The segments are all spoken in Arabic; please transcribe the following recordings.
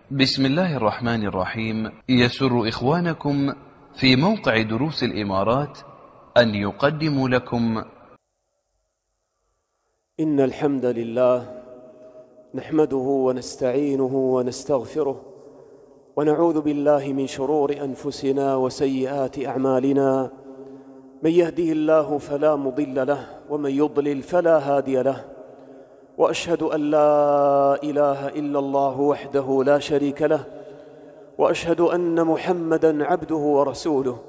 بسم الله الرحمن الرحيم. يسر إخوانكم في موقع دروس الإمارات أن يقدموا لكم إن الحمد لله نحمده ونستعينه ونستغفره ونعوذ بالله من شرور أنفسنا وسيئات أعمالنا. من يهده الله فلا مضل له ومن يضلل فلا هادي له، وأشهد أن لا إله إلا الله وحده لا شريك له، وأشهد أن محمدًا عبده ورسوله.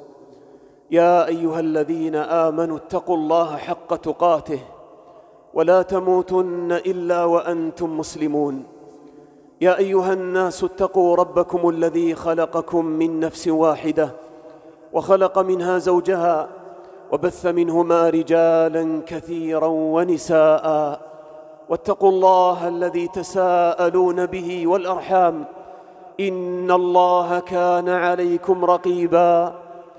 يا أيها الذين آمنوا اتقوا الله حق تقاته ولا تموتن إلا وأنتم مسلمون. يا أيها الناس اتقوا ربكم الذي خلقكم من نفس واحدة وخلق منها زوجها وبث منهما رجالاً كثيراً ونساءً، واتقوا الله الذي تساءلون به والأرحام إن الله كان عليكم رقيبا.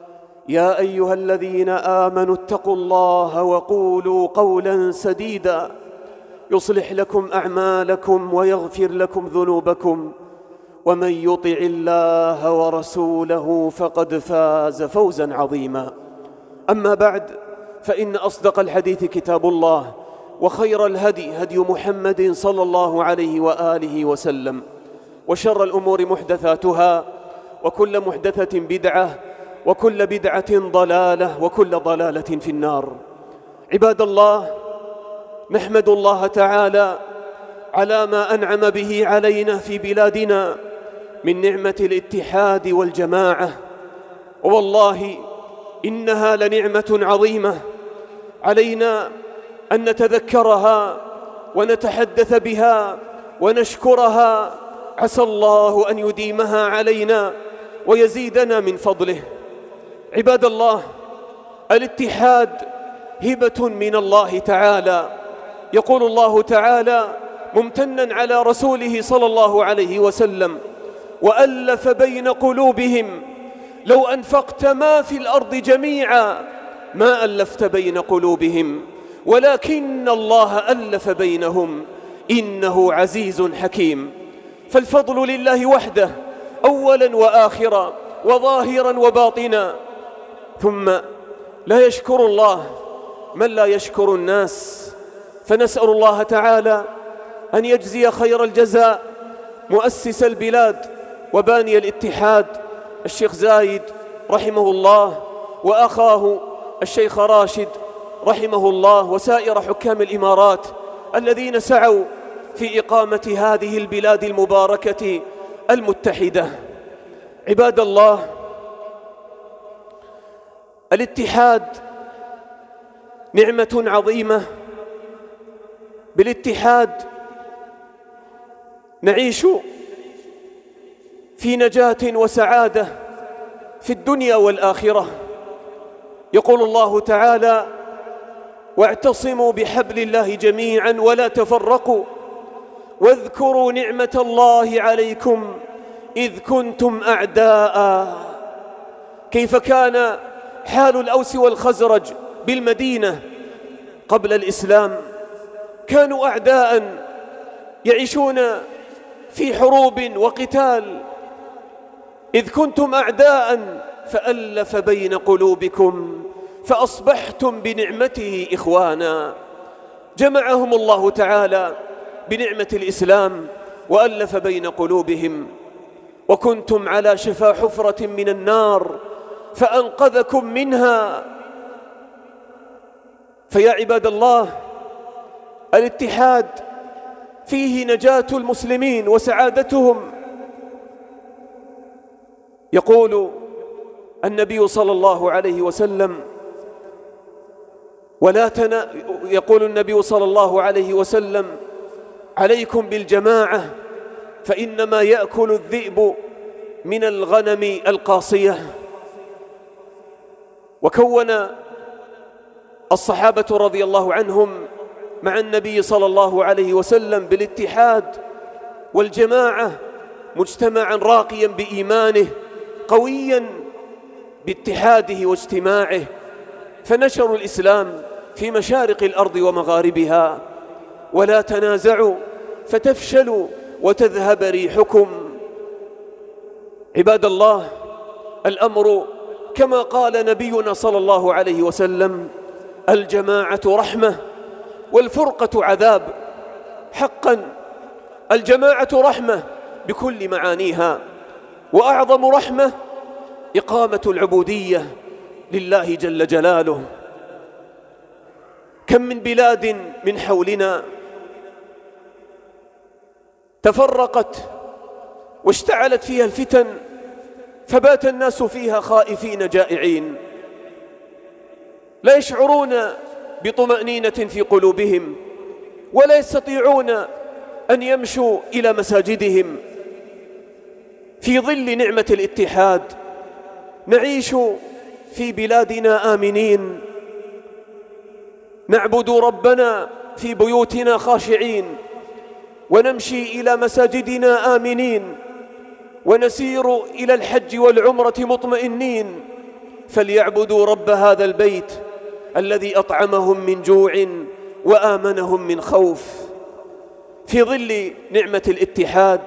يا أيها الذين آمنوا اتقوا الله وقولوا قولا سديدا يصلح لكم أعمالكم ويغفر لكم ذنوبكم، ومن يطع الله ورسوله فقد فاز فوزا عظيما. أما بعد، فإن أصدق الحديث كتاب الله، وخير الهدي هدي محمد صلى الله عليه وآله وسلم، وشر الأمور محدثاتها، وكل محدثة بدعة، وكل بدعة ضلالة، وكل ضلالة في النار. عباد الله، نحمد الله تعالى على ما أنعم به علينا في بلادنا من نعمة الاتحاد والجماعة، والله إنها لنعمة عظيمة علينا أن نتذكرها ونتحدث بها ونشكرها. عسى الله أن يديمها علينا ويزيدنا من فضله. عباد الله، الاتحاد هبة من الله تعالى. يقول الله تعالى ممتنا على رسوله صلى الله عليه وسلم: وألف بين قلوبهم لو أنفقت ما في الأرض جميعا ما ألفت بين قلوبهم ولكن الله ألف بينهم إنه عزيز حكيم. فالفضل لله وحده أولا وآخرا وظاهرا وباطنا، ثم لا يشكر الله من لا يشكر الناس. فنسأل الله تعالى أن يجزي خير الجزاء مؤسس البلاد وباني الاتحاد الشيخ زايد رحمه الله، وأخاه الشيخ راشد رحمه الله، وسائر حكام الإمارات الذين سعوا في إقامة هذه البلاد المباركة المتحدة. عباد الله، الاتحاد نعمة عظيمة. بالاتحاد نعيش في نجاة وسعادة في الدنيا والآخرة. يقول الله تعالى: واعتصموا بحبل الله جميعا ولا تفرقوا واذكروا نعمة الله عليكم إذ كنتم أعداء. كيف كان حال الأوس والخزرج بالمدينة قبل الإسلام؟ كانوا أعداء يعيشون في حروب وقتال. إذ كنتم أعداء فألف بين قلوبكم فأصبحتم بنعمته إخوانا. جمعهم الله تعالى بنعمة الإسلام وألف بين قلوبهم. وكنتم على شفا حفرة من النار فأنقذكم منها. فيا عباد الله، الاتحاد فيه نجاة المسلمين وسعادتهم. يقول النبي صلى الله عليه وسلم: يقول النبي صلى الله عليه وسلم: عليكم بالجماعة فإنما يأكل الذئب من الغنم القاصية. وكون الصحابة رضي الله عنهم مع النبي صلى الله عليه وسلم بالاتحاد والجماعة مجتمعا راقيا بإيمانه قويا باتحاده واجتماعه، فنشروا الإسلام في مشارق الأرض ومغاربها. ولا تنازعوا فتفشلوا وتذهب ريحكم عباد الله، الأمر كما قال نبينا صلى الله عليه وسلم: الجماعة رحمة والفرقة عذاب. حقا الجماعة رحمة بكل معانيها، وأعظم رحمة إقامة العبودية لله جل جلاله. كم من بلاد من حولنا تفرقت واشتعلت فيها الفتن، فبات الناس فيها خائفين جائعين، لا يشعرون بطمأنينة في قلوبهم، ولا يستطيعون أن يمشوا إلى مساجدهم. في ظل نعمة الاتحاد نعيش في بلادنا آمنين، نعبد ربنا في بيوتنا خاشعين، ونمشي إلى مساجدنا آمنين، ونسير إلى الحج والعمرة مطمئنين. فليعبدوا رب هذا البيت الذي أطعمهم من جوع وآمنهم من خوف. في ظل نعمة الاتحاد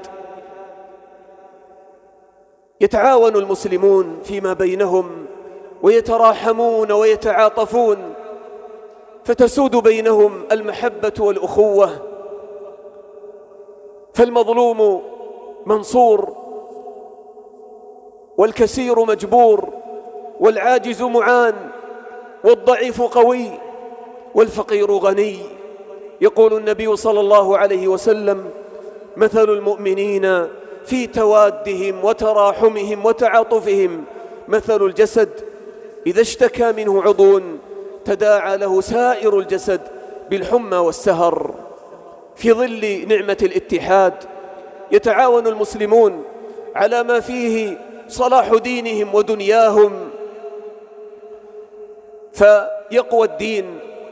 يتعاون المسلمون فيما بينهم، ويتراحمون ويتعاطفون، فتسود بينهم المحبة والأخوة، فالمظلوم منصور، والكسير مجبور، والعاجز معان، والضعيف قوي، والفقير غني. يقول النبي صلى الله عليه وسلم: مثل المؤمنين في توادهم وتراحمهم وتعاطفهم مثل الجسد إذا اشتكى منه عضو تداعى له سائر الجسد بالحمى والسهر. في ظل نعمة الاتحاد يتعاون المسلمون على ما فيه صلاح دينهم ودنياهم، فيقوى الدين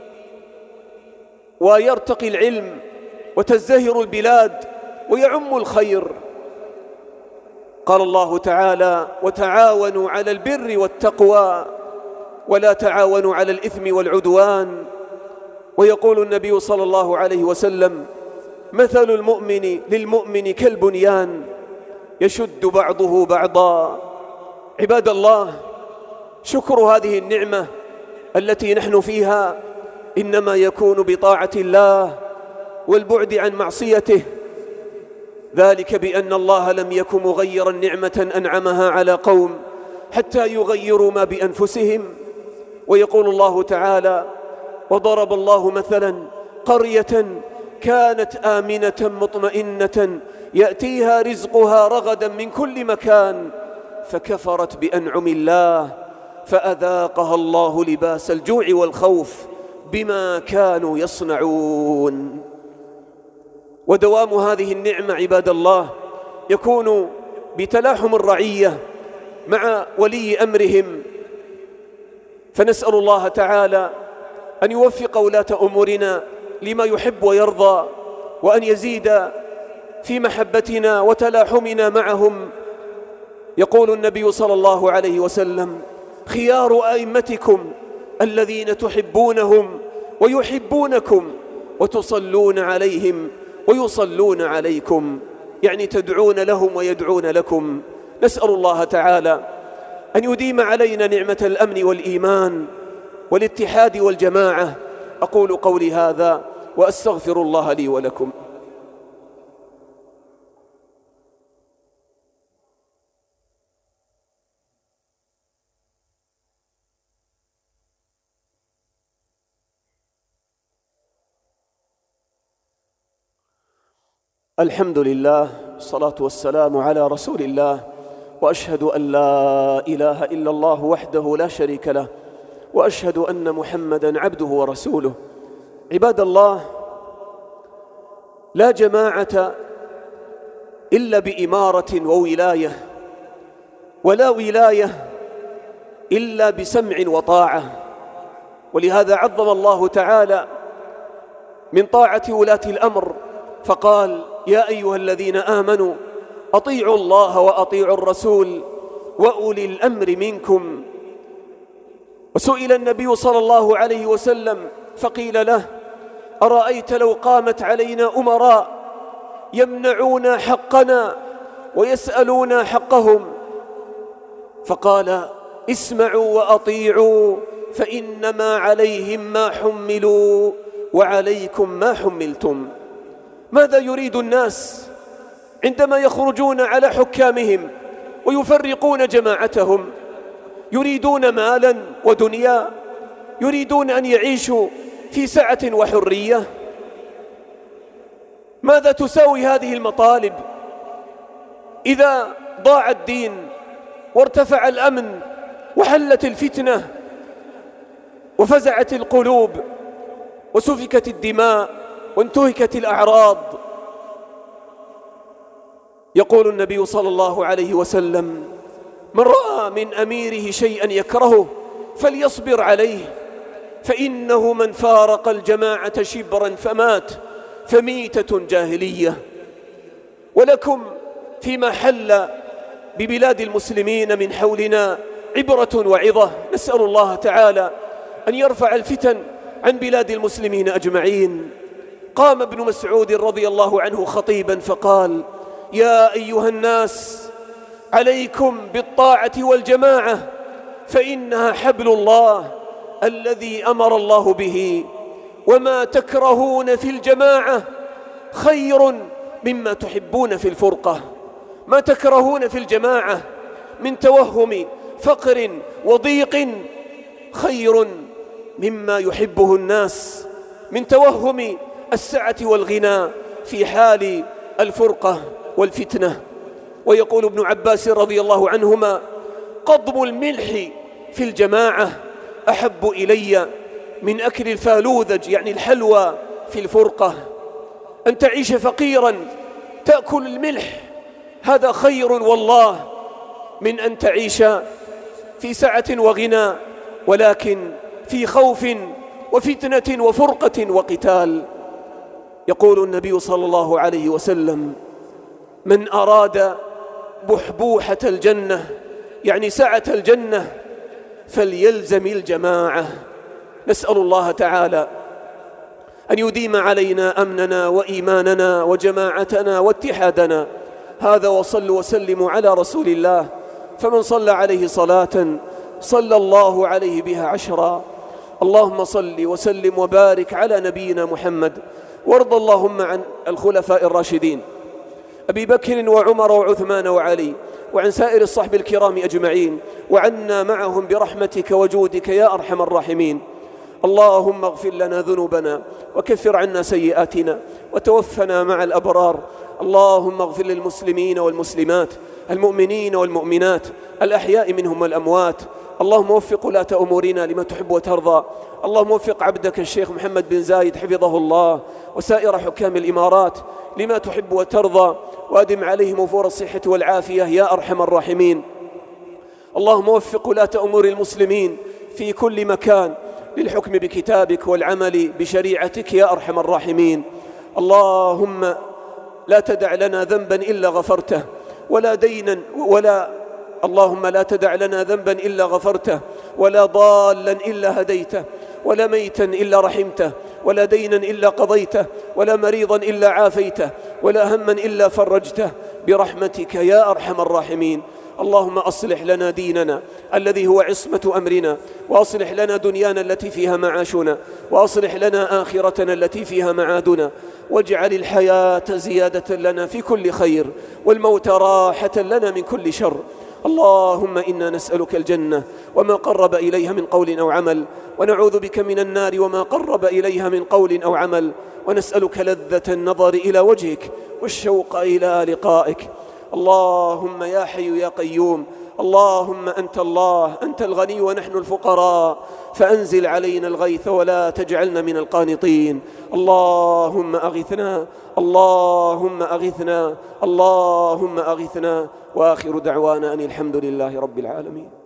ويرتقي العلم وتزدهر البلاد ويعم الخير. قال الله تعالى: وتعاونوا على البر والتقوى ولا تعاونوا على الإثم والعدوان. ويقول النبي صلى الله عليه وسلم: مثل المؤمن للمؤمن كالبنيان يشد بعضه بعضا. عباد الله، شكر هذه النعمة التي نحن فيها إنما يكون بطاعة الله والبعد عن معصيته، ذلك بأن الله لم يكن مغيرا نعمة أنعمها على قوم حتى يغيروا ما بأنفسهم. ويقول الله تعالى: وضرب الله مثلا قرية كانت آمنة مطمئنة يأتيها رزقها رغدا من كل مكان فكفرت بأنعم الله فأذاقها الله لباس الجوع والخوف بما كانوا يصنعون. ودوام هذه النعمة عباد الله يكون بتلاحم الرعية مع ولي أمرهم، فنسأل الله تعالى أن يوفق ولاة أمورنا لما يحب ويرضى، وأن يزيد في محبتنا وتلاحمنا معهم. يقول النبي صلى الله عليه وسلم: خيار أئمتكم الذين تحبونهم ويحبونكم وتصلون عليهم ويصلون عليكم، يعني تدعون لهم ويدعون لكم. نسأل الله تعالى أن يديم علينا نعمة الأمن والإيمان والاتحاد والجماعة. أقول قولي هذا وأستغفر الله لي ولكم. الحمد لله، الصلاة والسلام على رسول الله، وأشهد أن لا إله إلا الله وحده لا شريك له، وأشهد أن محمدًا عبده ورسوله. عباد الله، لا جماعة إلا بإمارة وولاية، ولا ولاية إلا بسمع وطاعة. ولهذا عظم الله تعالى من طاعة ولاة الأمر فقال: يا أيها الذين آمنوا أطيعوا الله وأطيعوا الرسول وأولي الأمر منكم. وسئل النبي صلى الله عليه وسلم فقيل له: أرأيت لو قامت علينا أمراء يمنعون حقنا ويسألون حقهم فقال: اسمعوا وأطيعوا فإنما عليهم ما حملوا وعليكم ما حملتم. ماذا يريد الناس عندما يخرجون على حكامهم ويفرقون جماعتهم؟ يريدون مالا ودنيا، يريدون أن يعيشوا في سعة وحرية. ماذا تساوي هذه المطالب إذا ضاع الدين وارتفع الأمن وحلت الفتنة وفزعت القلوب وسفكت الدماء وانتهكت الأعراض؟ يقول النبي صلى الله عليه وسلم: من رأى من أميره شيئا يكرهه فليصبر عليه، فإنه من فارق الجماعة شبرا فمات فميتة جاهلية. ولكم فيما حل ببلاد المسلمين من حولنا عبرة وعظة، نسأل الله تعالى أن يرفع الفتن عن بلاد المسلمين أجمعين. قام ابن مسعود رضي الله عنه خطيبا فقال: يا أيها الناس، عليكم بالطاعة والجماعة، فإنها حبل الله الذي أمر الله به، وما تكرهون في الجماعة خير مما تحبون في الفرقة. ما تكرهون في الجماعة من توهم فقر وضيق خير مما يحبه الناس من توهم السعة والغنى في حال الفرقة والفتنة. ويقول ابن عباس رضي الله عنهما: قضم الملح في الجماعة أحب إلي من أكل الفالوذج، يعني الحلوى، في الفرقة. أن تعيش فقيرا تأكل الملح هذا خير والله من أن تعيش في سعة وغنى ولكن في خوف وفتنة وفرقة وقتال. يقول النبي صلى الله عليه وسلم: من أراد بحبوحة الجنة، يعني سعة الجنة، فليلزم الجماعة. نسأل الله تعالى أن يديم علينا أمننا وإيماننا وجماعتنا واتحادنا. هذا، وصلوا وسلموا على رسول الله، فمن صلى عليه صلاة صلى الله عليه بها 10. اللهم صل وسلم وبارك على نبينا محمد، وارض اللهم عن الخلفاء الراشدين أبي بكر وعمر وعثمان وعلي، وعن سائر الصحب الكرام أجمعين، وعنا معهم برحمتك وجودك يا أرحم الراحمين. اللهم اغفر لنا ذنوبنا وكفر عنا سيئاتنا وتوفنا مع الأبرار. اللهم اغفر للمسلمين والمسلمات، المؤمنين والمؤمنات، الأحياء منهم والأموات. اللهم وفق ولاة أمورنا لما تحب وترضى. اللهم وفق عبدك الشيخ محمد بن زايد حفظه الله وسائر حكام الإمارات لما تحب وترضى، وأدم عليهم وفور الصحة والعافية يا أرحم الراحمين. اللهم وفق ولاة أمور المسلمين في كل مكان للحكم بكتابك والعمل بشريعتك يا أرحم الراحمين. اللهم لا تدع لنا ذنبا إلا غفرته، ولا دينا اللهم لا تدع لنا ذنبا إلا غفرته، ولا ضالا إلا هديته، ولا ميتا إلا رحمته، ولا دينا إلا قضيته، ولا مريضا إلا عافيته، ولا هما إلا فرجته برحمتك يا أرحم الراحمين. اللهم أصلح لنا ديننا الذي هو عصمة أمرنا، وأصلح لنا دنيانا التي فيها معاشنا، وأصلح لنا آخرتنا التي فيها معادنا، واجعل الحياة زيادة لنا في كل خير، والموت راحة لنا من كل شر. اللهم إنا نسألك الجنة وما قرب إليها من قول أو عمل، ونعوذ بك من النار وما قرب إليها من قول أو عمل، ونسألك لذة النظر إلى وجهك والشوق إلى لقائك. اللهم يا حي يا قيوم، اللهم أنت الله، أنت الغني ونحن الفقراء، فأنزل علينا الغيث ولا تجعلنا من القانطين. اللهم أغثنا، اللهم أغثنا، اللهم أغثنا. وآخر دعوانا أن الحمد لله رب العالمين.